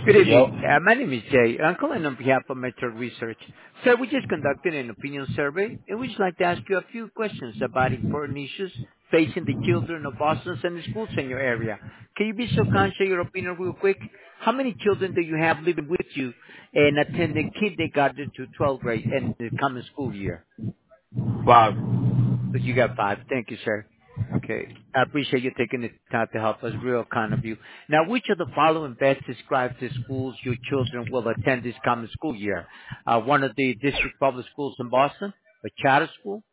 Good Yep. evening. My name is Jay. I'm calling on behalf of Metro Research. So we just conducted an opinion survey, and we'd just like to ask you a few questions about important issues facing the children of Boston and the schools in your area. Can you be so kind to share your opinion real quick? How many children do you have living with you and attending kindergarten to 12th grade in the coming school year? Five. So you got five. Thank you, sir. Okay. I appreciate you taking the time to help us. Real kind of you. Now, which of the following best describes the schools your children will attend this coming school year? One of the district public schools in Boston, a charter school,